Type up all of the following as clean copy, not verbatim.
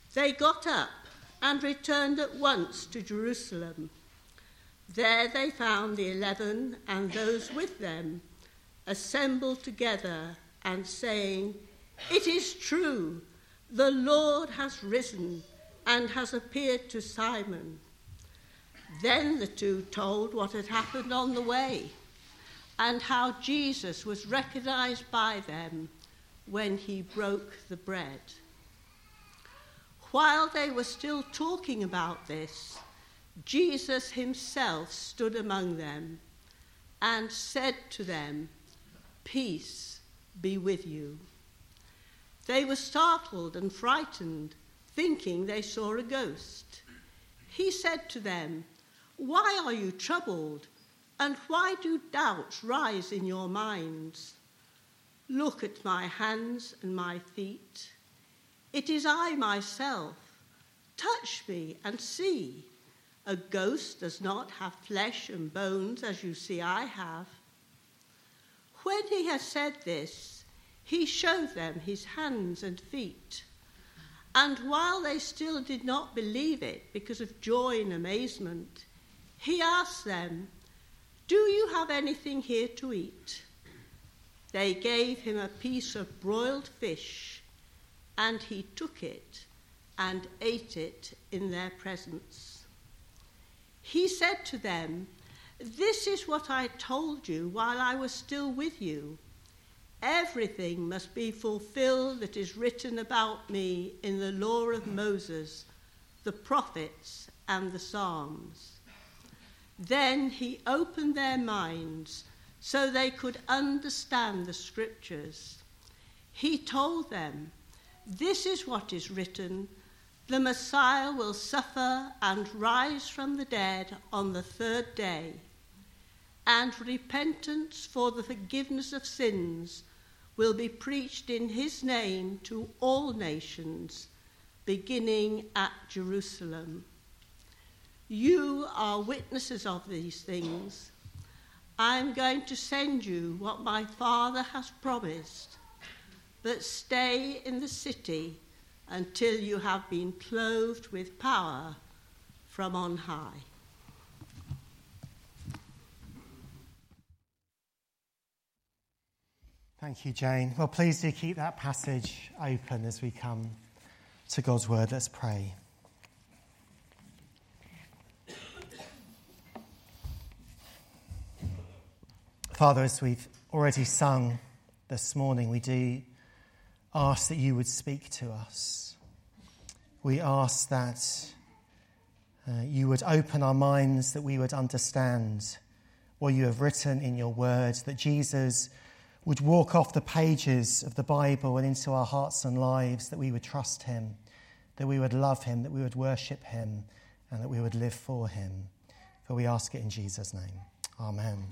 They got up and returned at once to Jerusalem. There they found the 11 and those with them assembled together and saying, "It is true, the Lord has risen and has appeared to Simon." Then the two told what had happened on the way and how Jesus was recognized by them when he broke the bread. While they were still talking about this, Jesus himself stood among them and said to them, "Peace be with you." They were startled and frightened, thinking they saw a ghost. He said to them, "Why are you troubled, and why do doubts rise in your minds? Look at my hands and my feet. It is I myself. Touch me and see. A ghost does not have flesh and bones as you see I have." When he had said this, he showed them his hands and feet. And while they still did not believe it because of joy and amazement, he asked them, "Do you have anything here to eat?" They gave him a piece of broiled fish, and he took it and ate it in their presence. He said to them, "This is what I told you while I was still with you. Everything must be fulfilled that is written about me in the law of Moses, the prophets, and the Psalms." Then he opened their minds so they could understand the scriptures. He told them, "This is what is written, the Messiah will suffer and rise from the dead on the third day, and repentance for the forgiveness of sins will be preached in his name to all nations, beginning at Jerusalem. You are witnesses of these things. I am going to send you what my Father has promised, but stay in the city until you have been clothed with power from on high." Thank you, Jane. Well, please do keep that passage open as we come to God's word. Let's pray. Father, as we've already sung this morning, we do ask that you would speak to us. We ask that you would open our minds, that we would understand what you have written in your word, that Jesus would walk off the pages of the Bible and into our hearts and lives, that we would trust him, that we would love him, that we would worship him, and that we would live for him. For we ask it in Jesus' name. Amen.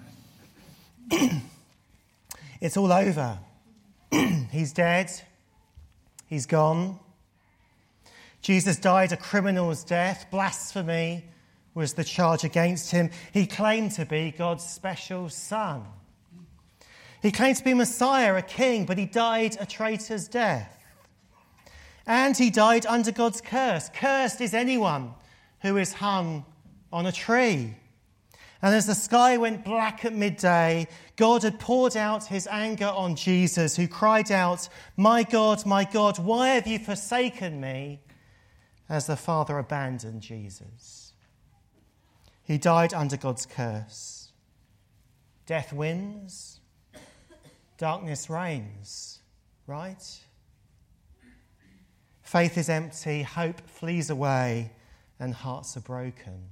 It's all over. He's dead. He's gone. Jesus died a criminal's death. Blasphemy was the charge against him. He claimed to be God's special son. He claimed to be Messiah, a king, but he died a traitor's death. And he died under God's curse. Cursed is anyone who is hung on a tree. And as the sky went black at midday, God had poured out his anger on Jesus, who cried out, my God, why have you forsaken me?" as the Father abandoned Jesus. He died under God's curse. Death wins. Darkness reigns, right? Faith is empty, hope flees away, and hearts are broken.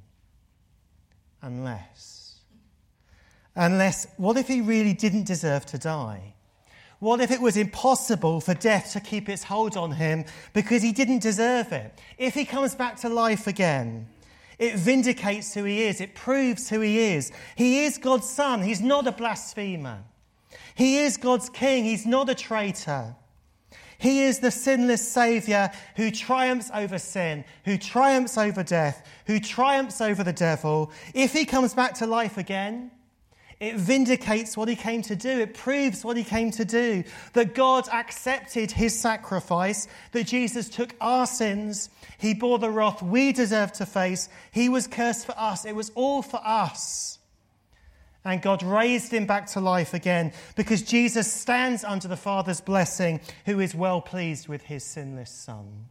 Unless, what if he really didn't deserve to die? What if it was impossible for death to keep its hold on him because he didn't deserve it? If he comes back to life again, it vindicates who he is. It proves who he is. He is God's son. He's not a blasphemer. He is God's king. He's not a traitor. He is the sinless Saviour who triumphs over sin, who triumphs over death, who triumphs over the devil. If he comes back to life again, It vindicates what he came to do. It proves what he came to do. That God accepted his sacrifice, that Jesus took our sins. He bore the wrath we deserve to face. He was cursed for us. It was all for us. And God raised him back to life again because Jesus stands under the Father's blessing, who is well pleased with his sinless Son.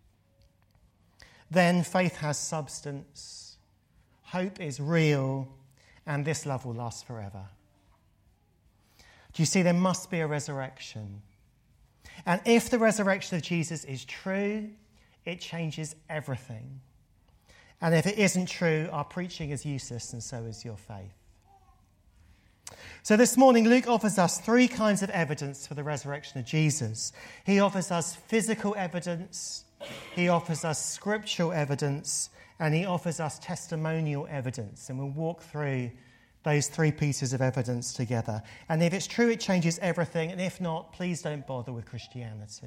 Then faith has substance. Hope is real. And this love will last forever. Do you see, there must be a resurrection. And if the resurrection of Jesus is true, it changes everything. And if it isn't true, our preaching is useless and so is your faith. So this morning, Luke offers us three kinds of evidence for the resurrection of Jesus. He offers us physical evidence, he offers us scriptural evidence, and he offers us testimonial evidence. And we'll walk through those three pieces of evidence together. And if it's true, it changes everything. And if not, please don't bother with Christianity.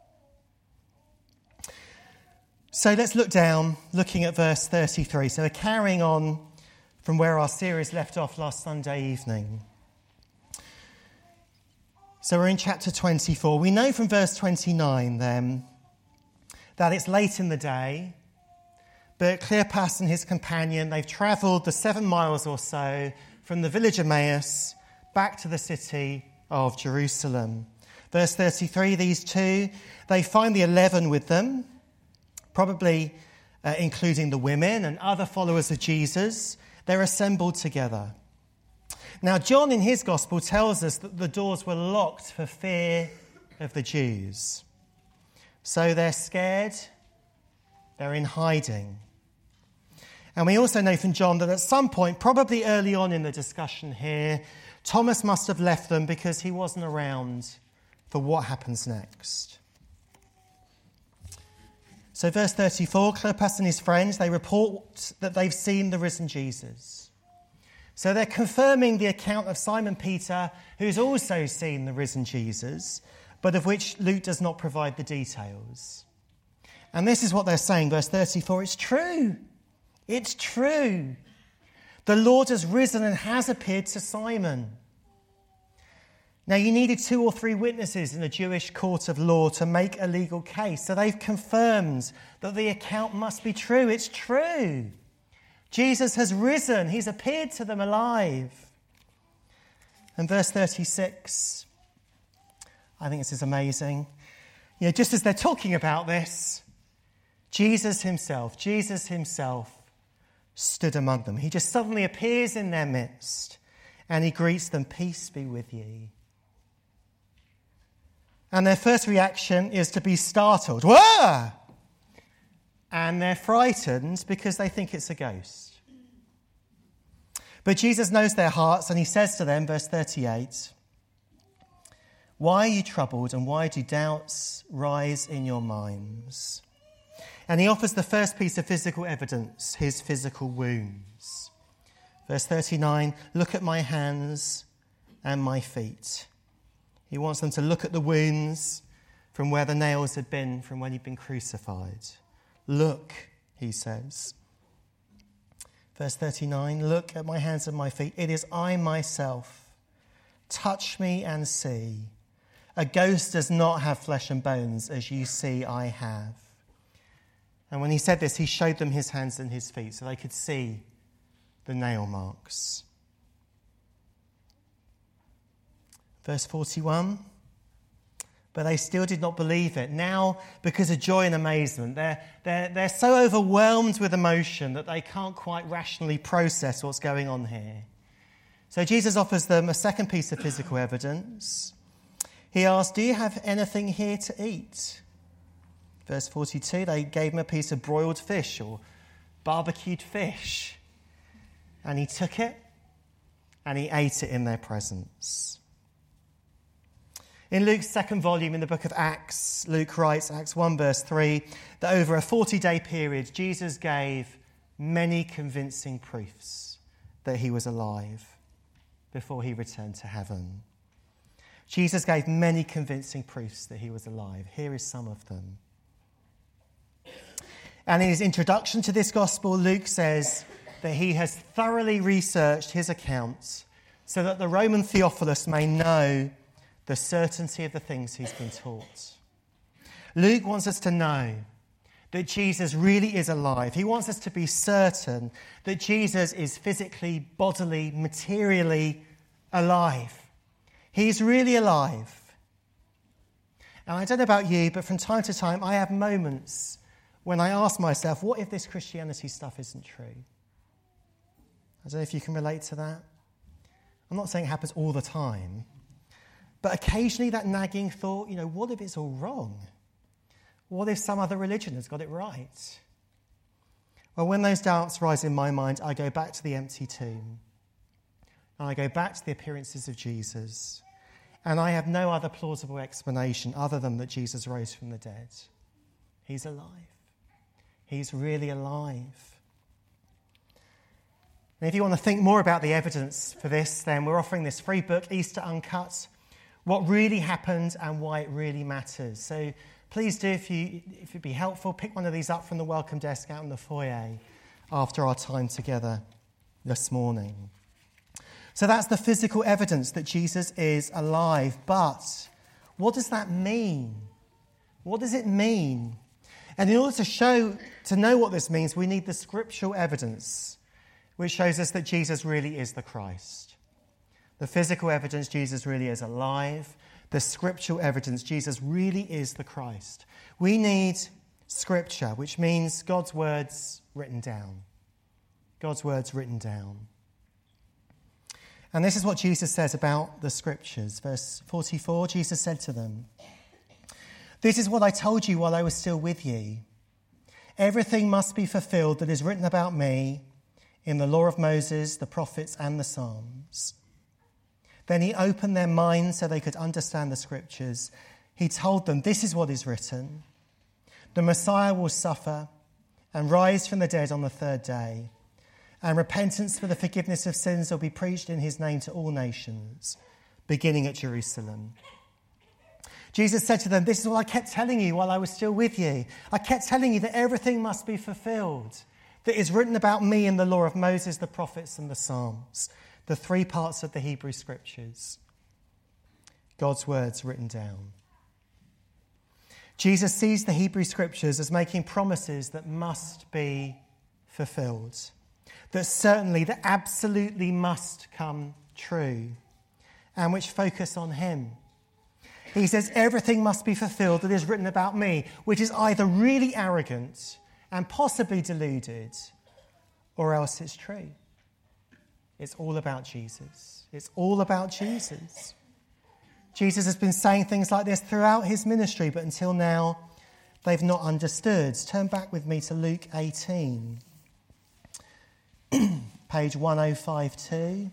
So let's look down, looking at verse 33. So we're carrying on from where our series left off last Sunday evening. So we're in chapter 24. We know from verse 29 then that it's late in the day, but Cleopas and his companion, they've travelled the 7 miles or so from the village of Emmaus back to the city of Jerusalem. Verse 33, these two, they find the 11 with them, probably including the women and other followers of Jesus. They're assembled together. Now, John in his gospel tells us that the doors were locked for fear of the Jews. So they're scared, they're in hiding. And we also know from John that at some point, probably early on in the discussion here, Thomas must have left them because he wasn't around for what happens next. So verse 34, Cleopas and his friends, they report that they've seen the risen Jesus. So they're confirming the account of Simon Peter, who's also seen the risen Jesus, but of which Luke does not provide the details. And this is what they're saying, verse 34, it's true. It's true. The Lord has risen and has appeared to Simon. Now, you needed 2 or 3 witnesses in a Jewish court of law to make a legal case. So they've confirmed that the account must be true. It's true. Jesus has risen. He's appeared to them alive. And verse 36, I think this is amazing. You know, just as they're talking about this, Jesus himself stood among them. He just suddenly appears in their midst and he greets them, peace be with you. And their first reaction is to be startled. Whoa! And they're frightened because they think it's a ghost. But Jesus knows their hearts and he says to them, verse 38, why are you troubled and why do doubts rise in your minds? And he offers the first piece of physical evidence, his physical wounds. Verse 39, look at my hands and my feet. He wants them to look at the wounds from where the nails had been from when he'd been crucified. Look, he says. Verse 39, look at my hands and my feet. It is I myself. Touch me and see. A ghost does not have flesh and bones, as you see I have. And when he said this, he showed them his hands and his feet so they could see the nail marks. Verse 41, but they still did not believe it. Now, because of joy and amazement, they're so overwhelmed with emotion that they can't quite rationally process what's going on here. So Jesus offers them a second piece of physical evidence. He asked, do you have anything here to eat? Verse 42, they gave him a piece of broiled fish or barbecued fish. And he took it and he ate it in their presence. In Luke's second volume in the book of Acts, Luke writes, Acts 1 verse 3, that over a 40-day period, Jesus gave many convincing proofs that he was alive before he returned to heaven. Jesus gave many convincing proofs that he was alive. Here is some of them. And in his introduction to this gospel, Luke says that he has thoroughly researched his accounts so that the Roman Theophilus may know the certainty of the things he's been taught. Luke wants us to know that Jesus really is alive. He wants us to be certain that Jesus is physically, bodily, materially alive. He's really alive. And I don't know about you, but from time to time I have moments when I ask myself, what if this Christianity stuff isn't true? I don't know if you can relate to that. I'm not saying it happens all the time, but occasionally that nagging thought, what if it's all wrong? What if some other religion has got it right? Well, when those doubts rise in my mind, I go back to the empty tomb. And I go back to the appearances of Jesus. And I have no other plausible explanation other than that Jesus rose from the dead. He's alive. He's really alive. And if you want to think more about the evidence for this, then we're offering this free book, Easter Uncut, What Really Happened and Why It Really Matters. So please do, if it'd be helpful, pick one of these up from the welcome desk out in the foyer after our time together this morning. So that's the physical evidence that Jesus is alive. But what does that mean? What does it mean? And in order to know what this means, we need the scriptural evidence, which shows us that Jesus really is the Christ. The physical evidence, Jesus really is alive. The scriptural evidence, Jesus really is the Christ. We need scripture, which means God's words written down. God's words written down. And this is what Jesus says about the scriptures. Verse 44, Jesus said to them, "This is what I told you while I was still with you. Everything must be fulfilled that is written about me in the law of Moses, the prophets, and the Psalms." Then he opened their minds so they could understand the scriptures. He told them, "This is what is written. The Messiah will suffer and rise from the dead on the third day, and repentance for the forgiveness of sins will be preached in his name to all nations, beginning at Jerusalem." Jesus said to them, "This is what I kept telling you while I was still with you. I kept telling you that everything must be fulfilled that is written about me in the law of Moses, the prophets, and the Psalms." The three parts of the Hebrew Scriptures. God's words written down. Jesus sees the Hebrew Scriptures as making promises that must be fulfilled, that absolutely must come true, and which focus on him. He says everything must be fulfilled that is written about me, which is either really arrogant and possibly deluded, or else it's true. It's all about Jesus. It's all about Jesus. Jesus has been saying things like this throughout his ministry, but until now, they've not understood. Turn back with me to Luke 18, page 1052.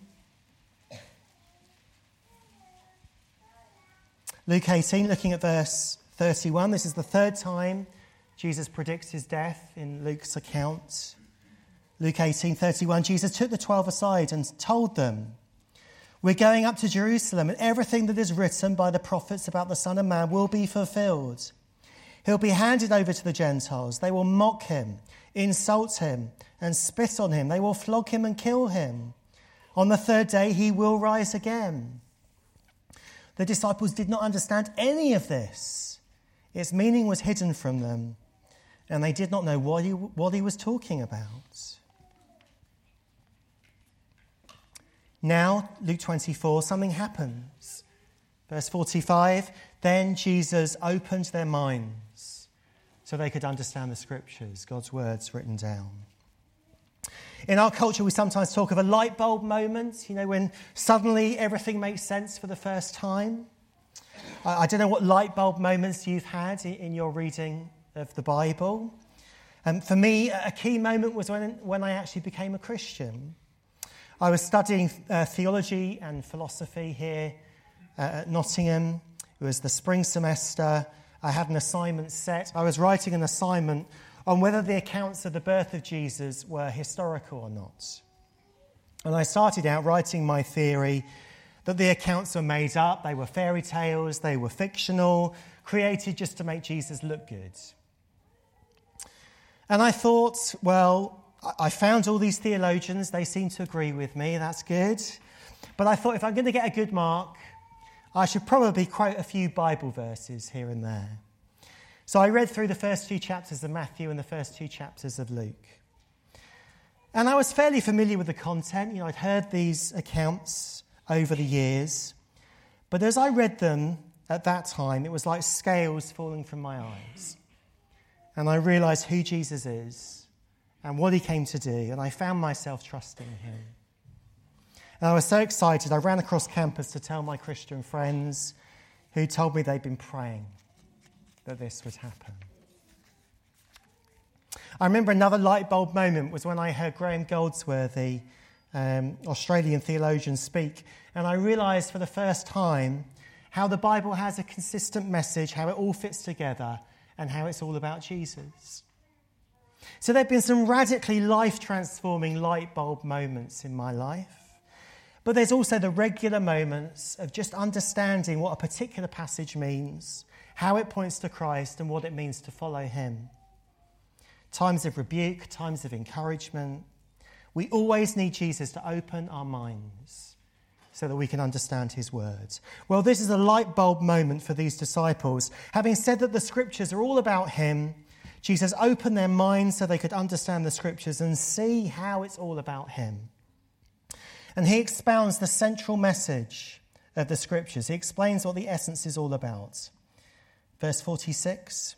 Luke 18, looking at verse 31. This is the third time Jesus predicts his death in Luke's account. Luke 18:31, Jesus took the 12 aside and told them, "We're going up to Jerusalem, and everything that is written by the prophets about the Son of Man will be fulfilled. He'll be handed over to the Gentiles. They will mock him, insult him, and spit on him. They will flog him and kill him. On the third day, he will rise again." The disciples did not understand any of this. Its meaning was hidden from them, and they did not know what he was talking about. Now, Luke 24, something happens. Verse 45, then Jesus opened their minds so they could understand the scriptures, God's words written down. In our culture, we sometimes talk of a light bulb moment, when suddenly everything makes sense for the first time. I don't know what light bulb moments you've had in your reading of the Bible. For me, a key moment was when I actually became a Christian. I was studying theology and philosophy here at Nottingham. It was the spring semester. I had an assignment set. I was writing an assignment on whether the accounts of the birth of Jesus were historical or not. And I started out writing my theory that the accounts were made up, they were fairy tales, they were fictional, created just to make Jesus look good. And I thought, well, I found all these theologians, they seem to agree with me, that's good. But I thought if I'm going to get a good mark, I should probably quote a few Bible verses here and there. So I read through the first 2 chapters of Matthew and the first 2 chapters of Luke. And I was fairly familiar with the content. I'd heard these accounts over the years. But as I read them at that time, it was like scales falling from my eyes. And I realised who Jesus is and what he came to do. And I found myself trusting him. And I was so excited, I ran across campus to tell my Christian friends who told me they'd been praying that this would happen. I remember another light bulb moment was when I heard Graham Goldsworthy, Australian theologian, speak. And I realised for the first time how the Bible has a consistent message, how it all fits together, and how it's all about Jesus. So there have been some radically life-transforming light bulb moments in my life. But there's also the regular moments of just understanding what a particular passage means, how it points to Christ, and what it means to follow him. Times of rebuke, times of encouragement. We always need Jesus to open our minds so that we can understand his words. Well, this is a light bulb moment for these disciples. Having said that the scriptures are all about him, Jesus opened their minds so they could understand the scriptures and see how it's all about him. And he expounds the central message of the scriptures. He explains what the essence is all about. Verse 46.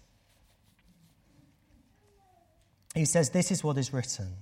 He says, this is what is written.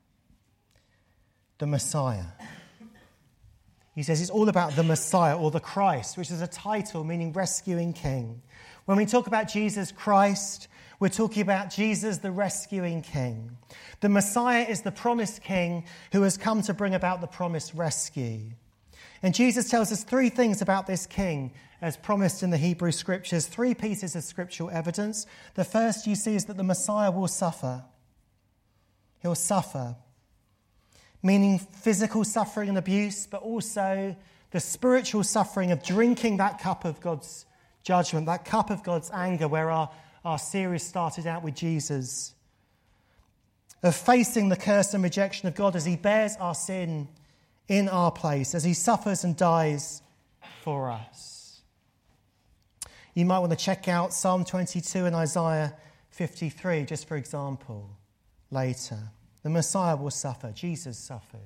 The Messiah. He says it's all about the Messiah or the Christ, which is a title meaning rescuing king. When we talk about Jesus Christ, we're talking about Jesus, the rescuing king. The Messiah is the promised king who has come to bring about the promised rescue. And Jesus tells us 3 things about this king as promised in the Hebrew scriptures, 3 pieces of scriptural evidence. The first you see is that the Messiah will suffer. He'll suffer, meaning physical suffering and abuse, but also the spiritual suffering of drinking that cup of God's judgment, that cup of God's anger, where our series started out with Jesus, of facing the curse and rejection of God as he bears our sin in our place, as he suffers and dies for us. You might want to check out Psalm 22 and Isaiah 53, just for example, later. The Messiah will suffer. Jesus suffered.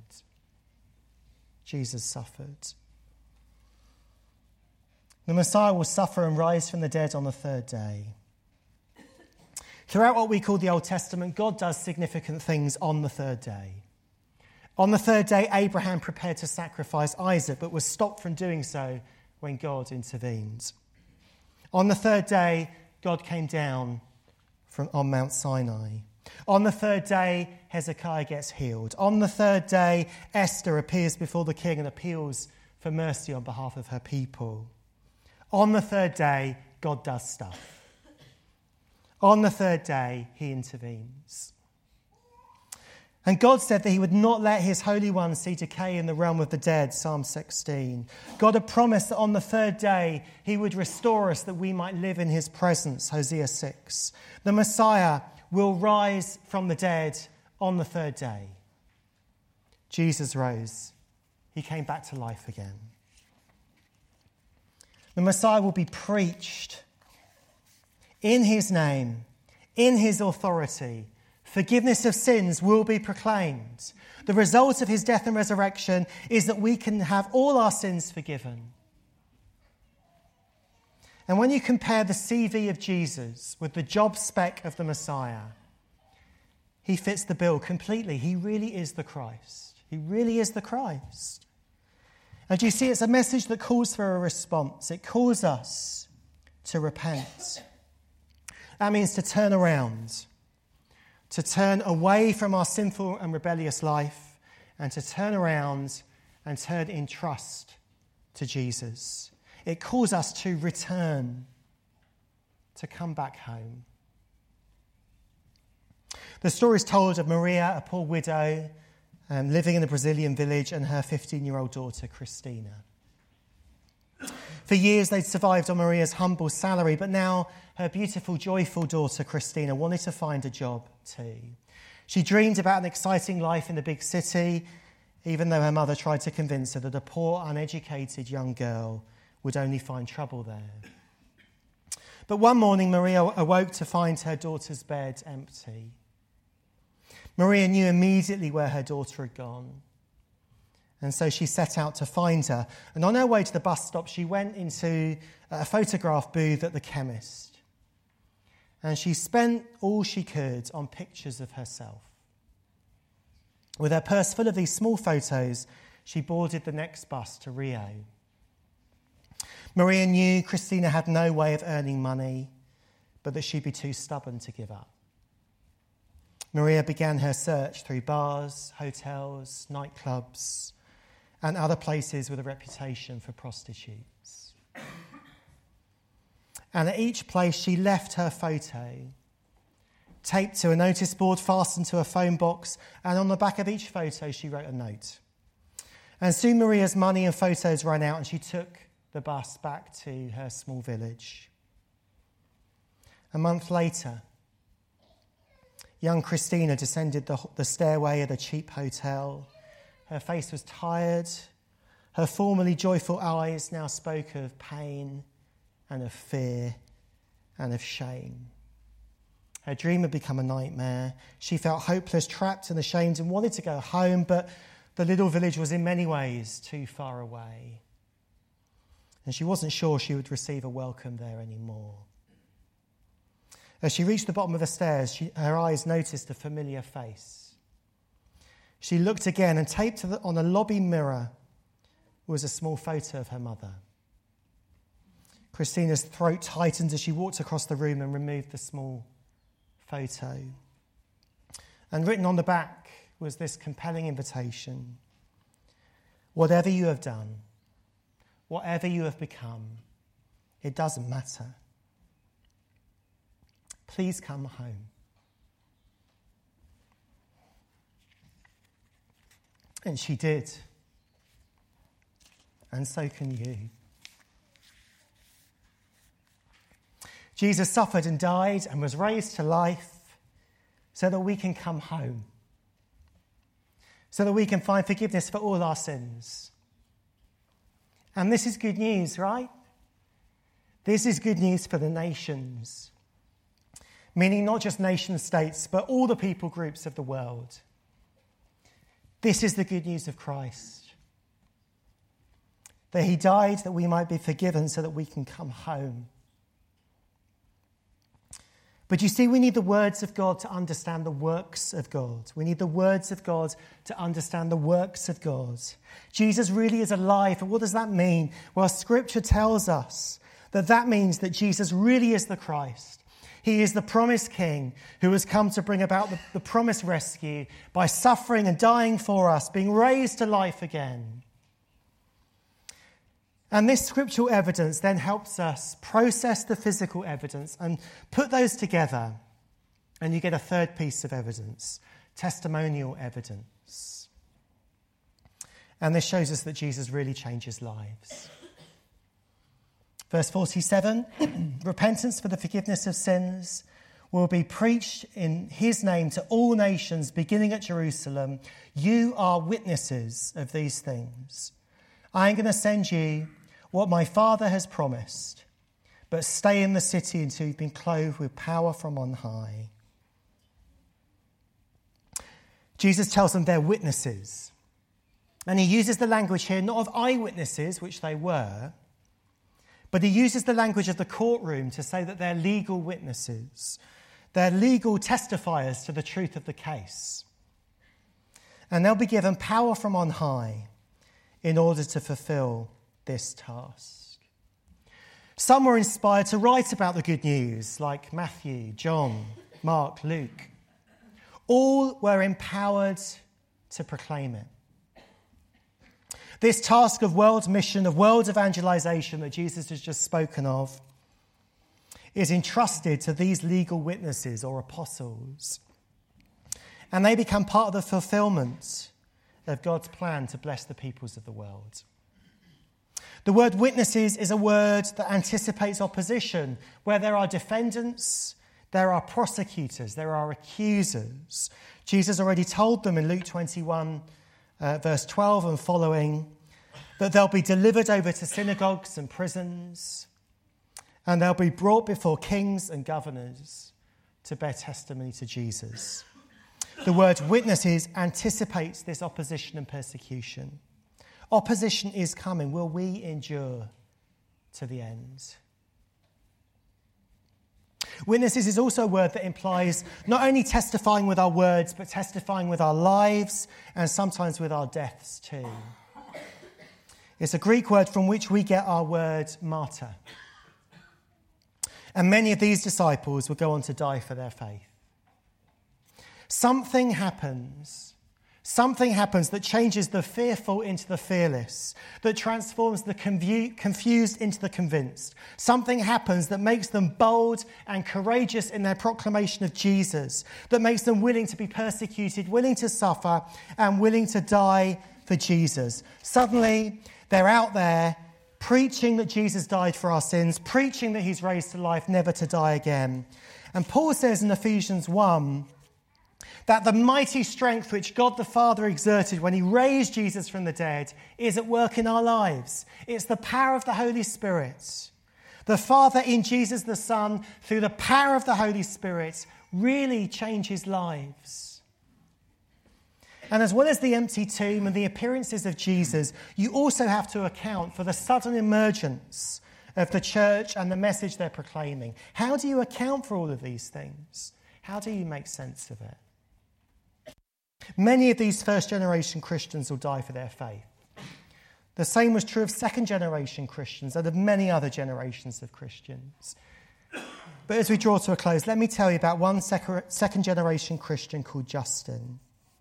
Jesus suffered. The Messiah will suffer and rise from the dead on the 3rd day. Throughout what we call the Old Testament, God does significant things on the 3rd day. On the 3rd day, Abraham prepared to sacrifice Isaac, but was stopped from doing so when God intervened. On the 3rd day, God came down on Mount Sinai. On the 3rd day, Hezekiah gets healed. On the 3rd day, Esther appears before the king and appeals for mercy on behalf of her people. On the 3rd day, God does stuff. On the 3rd day, he intervenes. And God said that he would not let his Holy One see decay in the realm of the dead, Psalm 16. God had promised that on the 3rd day, he would restore us that we might live in his presence, Hosea 6. The Messiah will rise from the dead on the 3rd day. Jesus rose. He came back to life again. The Messiah will be preached in his name, in his authority. Forgiveness of sins will be proclaimed. The result of his death and resurrection is that we can have all our sins forgiven. And when you compare the CV of Jesus with the job spec of the Messiah, he fits the bill completely. He really is the Christ. He really is the Christ. And you see, it's a message that calls for a response. It calls us to repent. That means to turn around, to turn away from our sinful and rebellious life, and to turn around and turn in trust to Jesus. It calls us to return, to come back home. The story is told of Maria, a poor widow, living in a Brazilian village, and her 15-year-old daughter, Christina. For years, they'd survived on Maria's humble salary, but now her beautiful, joyful daughter, Christina, wanted to find a job too. She dreamed about an exciting life in the big city, even though her mother tried to convince her that a poor, uneducated young girl would only find trouble there. But one morning, Maria awoke to find her daughter's bed empty. Maria knew immediately where her daughter had gone, and so she set out to find her. And on her way to the bus stop, she went into a photograph booth at the chemist, and she spent all she could on pictures of herself. With her purse full of these small photos, she boarded the next bus to Rio. Maria knew Christina had no way of earning money, but that she'd be too stubborn to give up. Maria began her search through bars, hotels, nightclubs, and other places with a reputation for prostitutes. And at each place, she left her photo, taped to a notice board, fastened to a phone box, and on the back of each photo, she wrote a note. And soon Maria's money and photos ran out, and she took the bus back to her small village. A month later, young Christina descended the stairway at a cheap hotel. Her face was tired. Her formerly joyful eyes now spoke of pain and of fear and of shame. Her dream had become a nightmare. She felt hopeless, trapped and ashamed, and wanted to go home, but the little village was in many ways too far away. And she wasn't sure she would receive a welcome there anymore. As she reached the bottom of the stairs, her eyes noticed a familiar face. She looked again, and taped on a lobby mirror was a small photo of her mother. Christina's throat tightened as she walked across the room and removed the small photo. And written on the back was this compelling invitation: whatever you have done, whatever you have become, it doesn't matter. Please come home. And she did. And so can you. Jesus suffered and died and was raised to life so that we can come home, so that we can find forgiveness for all our sins. And this is good news, right? This is good news for the nations, meaning not just nation states, but all the people groups of the world. This is the good news of Christ, that he died that we might be forgiven so that we can come home. But you see, we need the words of God to understand the works of God. We need the words of God to understand the works of God. Jesus really is alive. And what does that mean? Well, Scripture tells us that means that Jesus really is the Christ. He is the promised King who has come to bring about the promised rescue by suffering and dying for us, being raised to life again. And this scriptural evidence then helps us process the physical evidence and put those together. And you get a third piece of evidence, testimonial evidence. And this shows us that Jesus really changes lives. Verse 47, repentance for the forgiveness of sins will be preached in his name to all nations, beginning at Jerusalem. You are witnesses of these things. I'm going to send you what my Father has promised, but stay in the city until you've been clothed with power from on high. Jesus tells them they're witnesses. And he uses the language here not of eyewitnesses, which they were, but he uses the language of the courtroom to say that they're legal witnesses. They're legal testifiers to the truth of the case. And they'll be given power from on high in order to fulfill this task. Some were inspired to write about the good news, like Matthew, John, Mark, Luke. All were empowered to proclaim it. This task of world mission, of world evangelization that Jesus has just spoken of, is entrusted to these legal witnesses or apostles. And they become part of the fulfillment of God's plan to bless the peoples of the world. The word witnesses is a word that anticipates opposition, where there are defendants, there are prosecutors, there are accusers. Jesus already told them in Luke 21 verse 12 and following, that they'll be delivered over to synagogues and prisons, and they'll be brought before kings and governors to bear testimony to Jesus. The word witnesses anticipates this opposition and persecution. Opposition is coming. Will we endure to the end? Witnesses is also a word that implies not only testifying with our words, but testifying with our lives and sometimes with our deaths too. It's a Greek word from which we get our word martyr. And many of these disciples will go on to die for their faith. Something happens that changes the fearful into the fearless, that transforms the confused into the convinced. Something happens that makes them bold and courageous in their proclamation of Jesus, that makes them willing to be persecuted, willing to suffer, and willing to die for Jesus. Suddenly, they're out there preaching that Jesus died for our sins, preaching that he's raised to life, never to die again. And Paul says in Ephesians 1 that the mighty strength which God the Father exerted when he raised Jesus from the dead is at work in our lives. It's the power of the Holy Spirit. The Father in Jesus the Son, through the power of the Holy Spirit, really changes lives. And as well as the empty tomb and the appearances of Jesus, you also have to account for the sudden emergence of the church and the message they're proclaiming. How do you account for all of these things? How do you make sense of it? Many of these first-generation Christians will die for their faith. The same was true of second-generation Christians and of many other generations of Christians. But as we draw to a close, let me tell you about one second-generation Christian called Justin.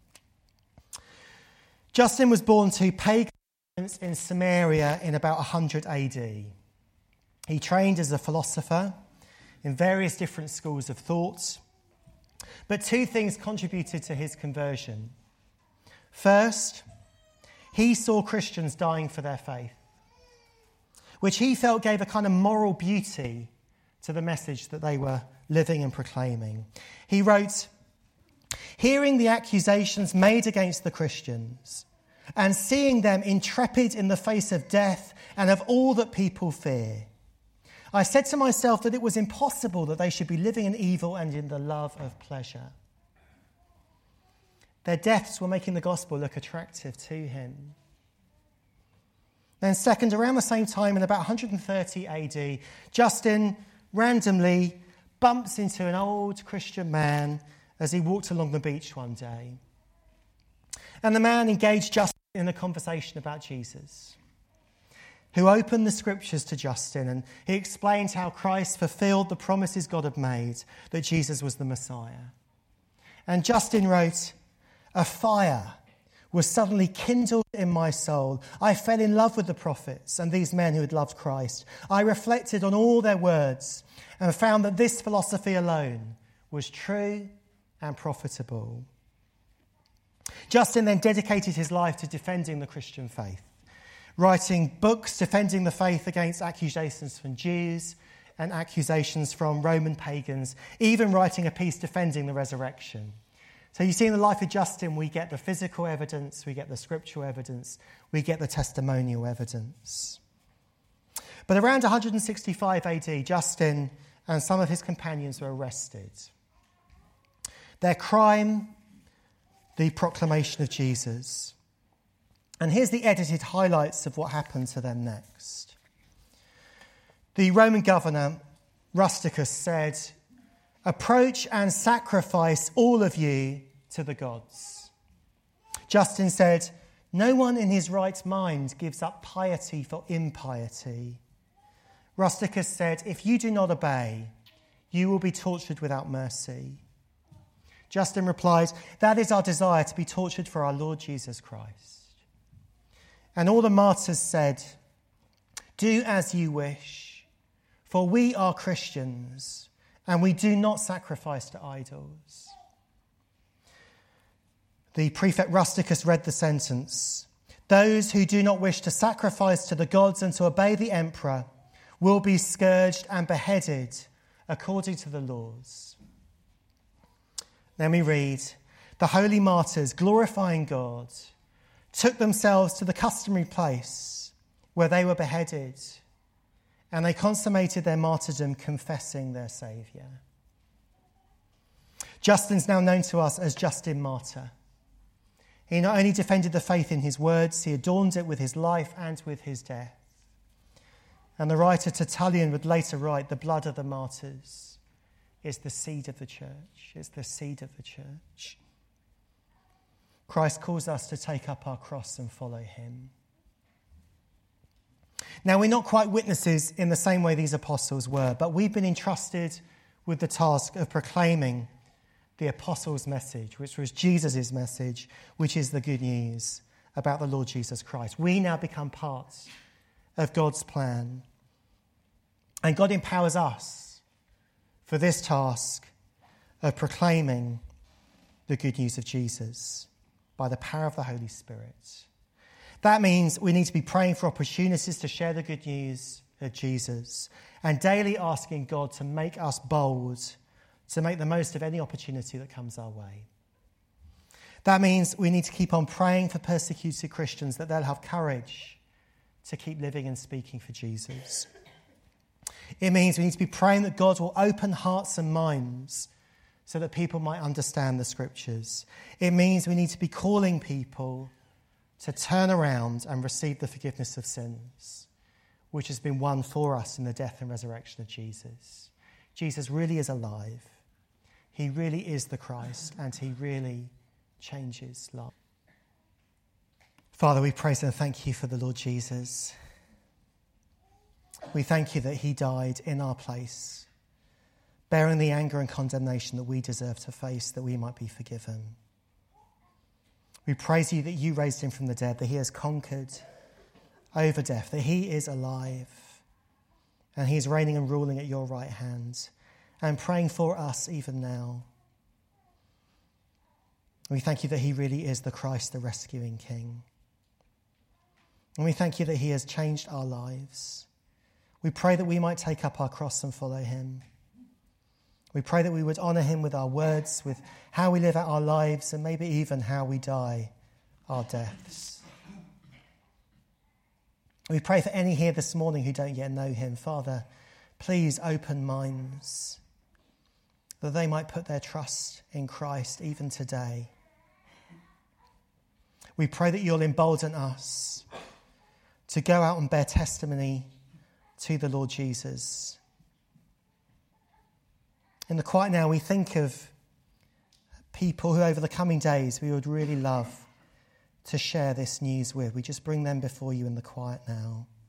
Justin was born to pagan parents in Samaria in about 100 AD. He trained as a philosopher in various different schools of thought. But two things contributed to his conversion. First, he saw Christians dying for their faith, which he felt gave a kind of moral beauty to the message that they were living and proclaiming. He wrote, "Hearing the accusations made against the Christians and seeing them intrepid in the face of death and of all that people fear, I said to myself that it was impossible that they should be living in evil and in the love of pleasure." Their deaths were making the gospel look attractive to him. Then second, around the same time, in about 130 AD, Justin randomly bumps into an old Christian man as he walked along the beach one day. And the man engaged Justin in a conversation about Jesus, who opened the scriptures to Justin, and he explained how Christ fulfilled the promises God had made, that Jesus was the Messiah. And Justin wrote, "A fire was suddenly kindled in my soul. I fell in love with the prophets and these men who had loved Christ. I reflected on all their words and found that this philosophy alone was true and profitable." Justin then dedicated his life to defending the Christian faith, writing books defending the faith against accusations from Jews and accusations from Roman pagans, even writing a piece defending the resurrection. So you see, in the life of Justin, we get the physical evidence, we get the scriptural evidence, we get the testimonial evidence. But around 165 AD, Justin and some of his companions were arrested. Their crime, the proclamation of Jesus. And here's the edited highlights of what happened to them next. The Roman governor, Rusticus, said, "Approach and sacrifice all of you to the gods." Justin said, "No one in his right mind gives up piety for impiety." Rusticus said, "If you do not obey, you will be tortured without mercy." Justin replied, "That is our desire, to be tortured for our Lord Jesus Christ." And all the martyrs said, "Do as you wish, for we are Christians, and we do not sacrifice to idols." The prefect Rusticus read the sentence, "Those who do not wish to sacrifice to the gods and to obey the emperor will be scourged and beheaded according to the laws." Then we read, "The holy martyrs, glorifying God, took themselves to the customary place where they were beheaded, and they consummated their martyrdom confessing their Saviour. Justin's now known to us as Justin Martyr. He not only defended the faith in his words, he adorned it with his life and with his death. And the writer Tertullian would later write, the blood of the martyrs is the seed of the church. It's the seed of the church. Christ calls us to take up our cross and follow him. Now, we're not quite witnesses in the same way these apostles were, but we've been entrusted with the task of proclaiming the apostles' message, which was Jesus' message, which is the good news about the Lord Jesus Christ. We now become part of God's plan. And God empowers us for this task of proclaiming the good news of Jesus by the power of the Holy Spirit. That means we need to be praying for opportunities to share the good news of Jesus and daily asking God to make us bold, to make the most of any opportunity that comes our way. That means we need to keep on praying for persecuted Christians that they'll have courage to keep living and speaking for Jesus. It means we need to be praying that God will open hearts and minds so that people might understand the scriptures. It means we need to be calling people to turn around and receive the forgiveness of sins, which has been won for us in the death and resurrection of Jesus. Jesus really is alive. He really is the Christ, and he really changes life. Father, we praise and thank you for the Lord Jesus. We thank you that he died in our place, bearing the anger and condemnation that we deserve to face, that we might be forgiven. We praise you that you raised him from the dead, that he has conquered over death, that he is alive, and he is reigning and ruling at your right hand, and praying for us even now. We thank you that he really is the Christ, the rescuing King. And we thank you that he has changed our lives. We pray that we might take up our cross and follow him. We pray that we would honour him with our words, with how we live out our lives, and maybe even how we die our deaths. We pray for any here this morning who don't yet know him. Father, please open minds that they might put their trust in Christ even today. We pray that you'll embolden us to go out and bear testimony to the Lord Jesus. In the quiet now, we think of people who over the coming days we would really love to share this news with. We just bring them before you in the quiet now.